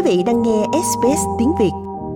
vị đang nghe SBS tiếng Việt.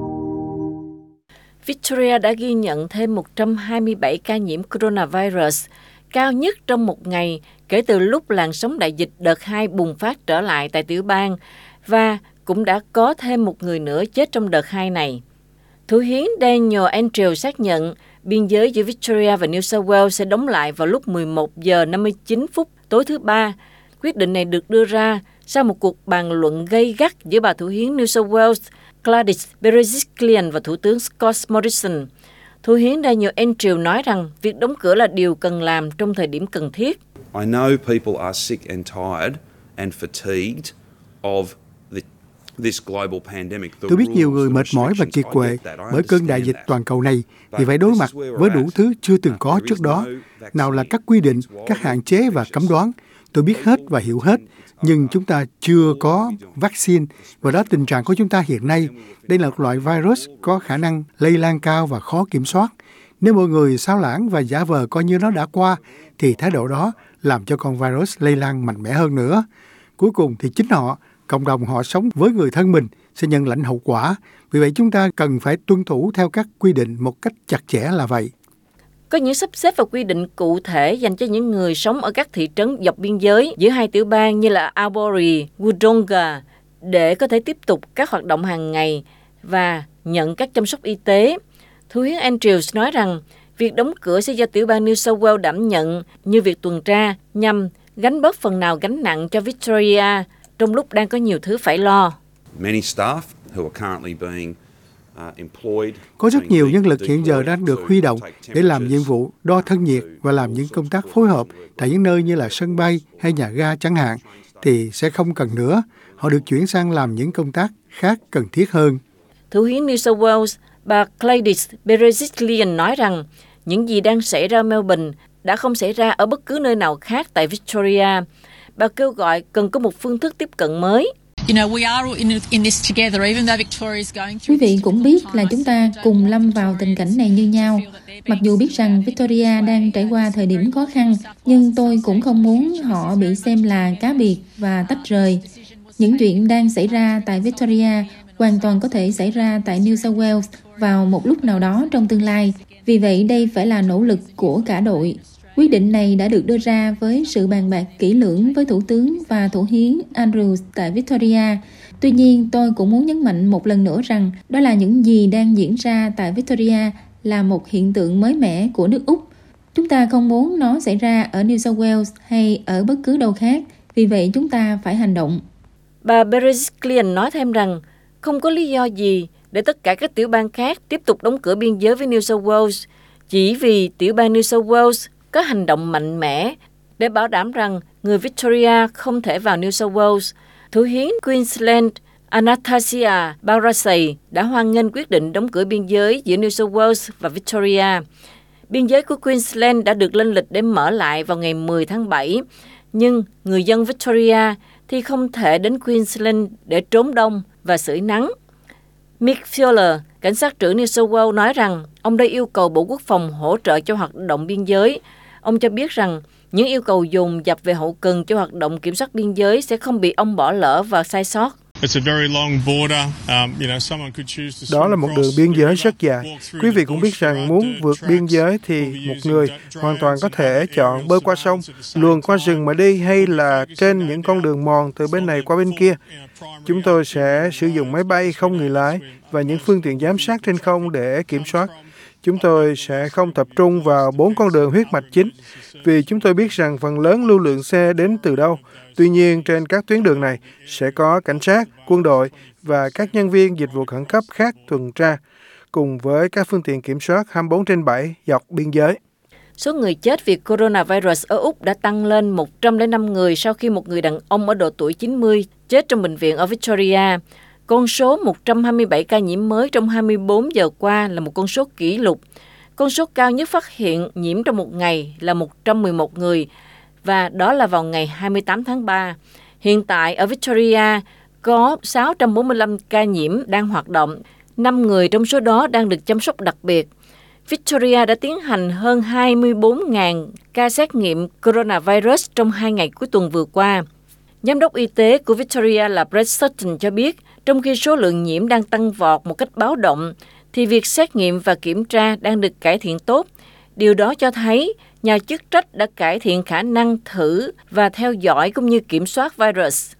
Victoria đã ghi nhận thêm 127 ca nhiễm coronavirus, cao nhất trong một ngày kể từ lúc làn sóng đại dịch đợt 2 bùng phát trở lại tại tiểu bang, và cũng đã có thêm một người nữa chết trong đợt 2 này. Thủ hiến Daniel Andrews xác nhận biên giới giữa Victoria và New South Wales sẽ đóng lại vào lúc 11 giờ 59 phút tối thứ Ba. Quyết định này được đưa ra sau một cuộc bàn luận gay gắt giữa bà thủ hiến New South Wales Gladys Berejiklian và Thủ tướng Scott Morrison. Thủ hiến Daniel Andrews nói rằng việc đóng cửa là điều cần làm trong thời điểm cần thiết. I know people are sick and tired and fatigued of this global pandemic. Tôi biết nhiều người mệt mỏi và kiệt quệ bởi cơn đại dịch toàn cầu này vì phải đối mặt với đủ thứ chưa từng có trước đó. Nào là các quy định, các hạn chế và cấm đoán. Tôi biết hết và hiểu hết, nhưng chúng ta chưa có vaccine, và đó tình trạng của chúng ta hiện nay. Đây là một loại virus có khả năng lây lan cao và khó kiểm soát. Nếu mọi người xao lãng và giả vờ coi như nó đã qua, thì thái độ đó làm cho con virus lây lan mạnh mẽ hơn nữa. Cuối cùng thì chính họ, cộng đồng họ sống với người thân mình, sẽ nhận lãnh hậu quả. Vì vậy chúng ta cần phải tuân thủ theo các quy định một cách chặt chẽ là vậy. Có những sắp xếp và quy định cụ thể dành cho những người sống ở các thị trấn dọc biên giới giữa hai tiểu bang như là Albury, Wodonga để có thể tiếp tục các hoạt động hàng ngày và nhận các chăm sóc y tế. Thủ hiến Andrews nói rằng việc đóng cửa sẽ do tiểu bang New South Wales đảm nhận, như việc tuần tra nhằm gánh bớt phần nào gánh nặng cho Victoria trong lúc đang có nhiều thứ phải lo. Có rất nhiều nhân lực hiện giờ đang được huy động để làm nhiệm vụ đo thân nhiệt và làm những công tác phối hợp tại những nơi như là sân bay hay nhà ga chẳng hạn, thì sẽ không cần nữa. Họ được chuyển sang làm những công tác khác cần thiết hơn. Thủ hiến New South Wales, bà Gladys Berejiklian nói rằng những gì đang xảy ra ở Melbourne đã không xảy ra ở bất cứ nơi nào khác tại Victoria. Bà kêu gọi cần có một phương thức tiếp cận mới. Quý vị cũng biết là chúng ta cùng lâm vào tình cảnh này như nhau. Mặc dù biết rằng Victoria đang trải qua thời điểm khó khăn, nhưng tôi cũng không muốn họ bị xem là cá biệt và tách rời. Những chuyện đang xảy ra tại Victoria hoàn toàn có thể xảy ra tại New South Wales vào một lúc nào đó trong tương lai. Vì vậy đây phải là nỗ lực của cả đội. Quyết định này đã được đưa ra với sự bàn bạc kỹ lưỡng với Thủ tướng và Thủ hiến Andrews tại Victoria. Tuy nhiên, tôi cũng muốn nhấn mạnh một lần nữa rằng đó là những gì đang diễn ra tại Victoria là một hiện tượng mới mẻ của nước Úc. Chúng ta không muốn nó xảy ra ở New South Wales hay ở bất cứ đâu khác. Vì vậy, chúng ta phải hành động. Bà Berejiklian nói thêm rằng không có lý do gì để tất cả các tiểu bang khác tiếp tục đóng cửa biên giới với New South Wales chỉ vì tiểu bang New South Wales có hành động mạnh mẽ để bảo đảm rằng người Victoria không thể vào New South Wales. Thủ hiến Queensland Anastasia Palaszczuk đã hoan nghênh quyết định đóng cửa biên giới giữa New South Wales và Victoria. Biên giới của Queensland đã được lên lịch để mở lại vào ngày 10 tháng 7, nhưng người dân Victoria thì không thể đến Queensland để trốn đông và sưởi nắng. Mick Fowler, cảnh sát trưởng New South Wales nói rằng ông đã yêu cầu Bộ Quốc phòng hỗ trợ cho hoạt động biên giới. Ông cho biết rằng những yêu cầu dồn dập về hậu cần cho hoạt động kiểm soát biên giới sẽ không bị ông bỏ lỡ và sai sót. Đó là một đường biên giới rất dài. Quý vị cũng biết rằng muốn vượt biên giới thì một người hoàn toàn có thể chọn bơi qua sông, luồn qua rừng mà đi, hay là trên những con đường mòn từ bên này qua bên kia. Chúng tôi sẽ sử dụng máy bay không người lái và những phương tiện giám sát trên không để kiểm soát. Chúng tôi sẽ không tập trung vào 4 con đường huyết mạch chính, vì chúng tôi biết rằng phần lớn lưu lượng xe đến từ đâu. Tuy nhiên, trên các tuyến đường này sẽ có cảnh sát, quân đội và các nhân viên dịch vụ khẩn cấp khác tuần tra, cùng với các phương tiện kiểm soát 24/7 dọc biên giới. Số người chết vì coronavirus ở Úc đã tăng lên 105 người sau khi một người đàn ông ở độ tuổi 90 chết trong bệnh viện ở Victoria. Con số 127 ca nhiễm mới trong 24 giờ qua là một con số kỷ lục. Con số cao nhất phát hiện nhiễm trong một ngày là 111 người, và đó là vào ngày 28 tháng 3. Hiện tại ở Victoria có 645 ca nhiễm đang hoạt động, 5 người trong số đó đang được chăm sóc đặc biệt. Victoria đã tiến hành hơn 24.000 ca xét nghiệm coronavirus trong 2 ngày cuối tuần vừa qua. Giám đốc y tế của Victoria là Brett Sutton cho biết, trong khi số lượng nhiễm đang tăng vọt một cách báo động, thì việc xét nghiệm và kiểm tra đang được cải thiện tốt. Điều đó cho thấy nhà chức trách đã cải thiện khả năng thử và theo dõi cũng như kiểm soát virus.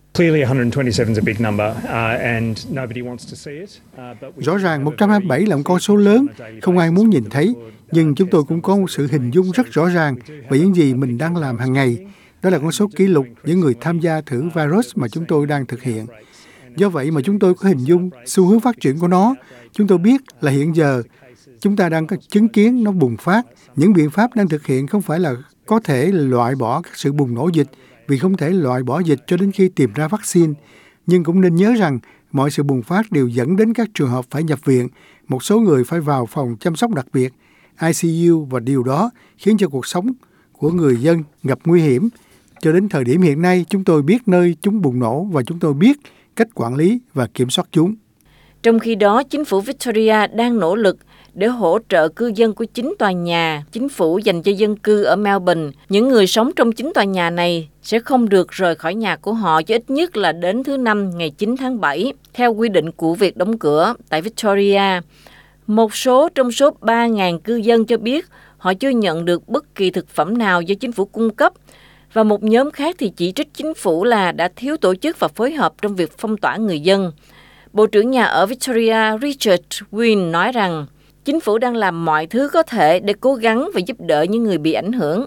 Rõ ràng 127 là một con số lớn, không ai muốn nhìn thấy, nhưng chúng tôi cũng có một sự hình dung rất rõ ràng về những gì mình đang làm hàng ngày. Đó là con số kỷ lục những người tham gia thử virus mà chúng tôi đang thực hiện. Do vậy mà chúng tôi có hình dung xu hướng phát triển của nó. Chúng tôi biết là hiện giờ chúng ta đang có chứng kiến nó bùng phát. Những biện pháp đang thực hiện không phải là có thể loại bỏ các sự bùng nổ dịch, vì không thể loại bỏ dịch cho đến khi tìm ra vaccine. Nhưng cũng nên nhớ rằng mọi sự bùng phát đều dẫn đến các trường hợp phải nhập viện. Một số người phải vào phòng chăm sóc đặc biệt, ICU, và điều đó khiến cho cuộc sống của người dân gặp nguy hiểm. Cho đến thời điểm hiện nay, chúng tôi biết nơi chúng bùng nổ và chúng tôi biết cách quản lý và kiểm soát chúng. Trong khi đó, chính phủ Victoria đang nỗ lực để hỗ trợ cư dân của 9 tòa nhà chính phủ dành cho dân cư ở Melbourne. Những người sống trong 9 tòa nhà này sẽ không được rời khỏi nhà của họ cho ít nhất là đến thứ Năm ngày 9 tháng 7, theo quy định của việc đóng cửa tại Victoria. Một số trong số 3.000 cư dân cho biết họ chưa nhận được bất kỳ thực phẩm nào do chính phủ cung cấp, và một nhóm khác thì chỉ trích chính phủ là đã thiếu tổ chức và phối hợp trong việc phong tỏa người dân. Bộ trưởng nhà ở Victoria Richard Wynne nói rằng chính phủ đang làm mọi thứ có thể để cố gắng và giúp đỡ những người bị ảnh hưởng.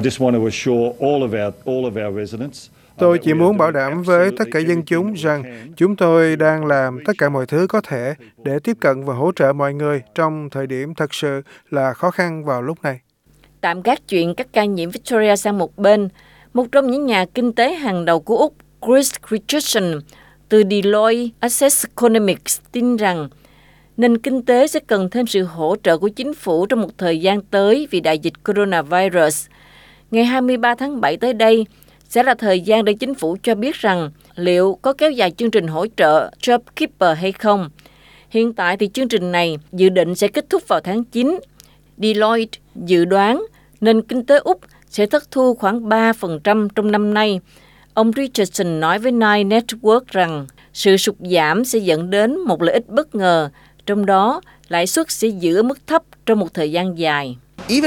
Tôi chỉ muốn bảo đảm với tất cả dân chúng rằng chúng tôi đang làm tất cả mọi thứ có thể để tiếp cận và hỗ trợ mọi người trong thời điểm thật sự là khó khăn vào lúc này. Tạm gác chuyện các ca nhiễm Victoria sang một bên, một trong những nhà kinh tế hàng đầu của Úc, Chris Richardson, từ Deloitte Access Economics tin rằng nền kinh tế sẽ cần thêm sự hỗ trợ của chính phủ trong một thời gian tới vì đại dịch coronavirus. Ngày 23 tháng 7 tới đây sẽ là thời gian để chính phủ cho biết rằng liệu có kéo dài chương trình hỗ trợ JobKeeper hay không. Hiện tại thì chương trình này dự định sẽ kết thúc vào tháng 9. Deloitte dự đoán nền kinh tế Úc sẽ thất thu khoảng 3% trong năm nay. Ông Richardson nói với Nine Network rằng sự sụt giảm sẽ dẫn đến một lợi ích bất ngờ, trong đó lãi suất sẽ giữ ở mức thấp trong một thời gian dài.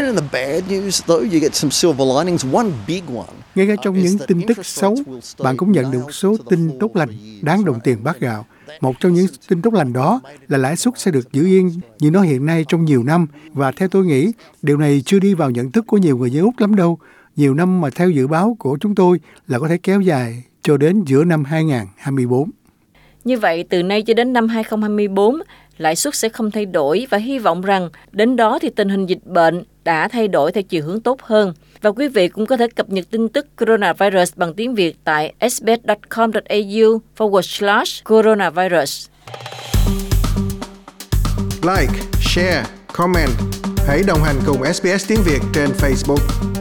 Ngay cả trong những tin tức xấu, bạn cũng nhận được một số tin tốt lành đáng đồng tiền bát gạo. Một trong những tin tốt lành đó là lãi suất sẽ được giữ yên như nó hiện nay trong nhiều năm. Và theo tôi nghĩ, điều này chưa đi vào nhận thức của nhiều người dân Úc lắm đâu. Nhiều năm mà theo dự báo của chúng tôi là có thể kéo dài cho đến giữa năm 2024. Như vậy, từ nay cho đến năm 2024, lãi suất sẽ không thay đổi và hy vọng rằng đến đó thì tình hình dịch bệnh đã thay đổi theo chiều hướng tốt hơn. Và quý vị cũng có thể cập nhật tin tức coronavirus bằng tiếng Việt tại sbs.com.au/coronavirus. Like, share, comment. Hãy đồng hành cùng SBS tiếng Việt trên Facebook.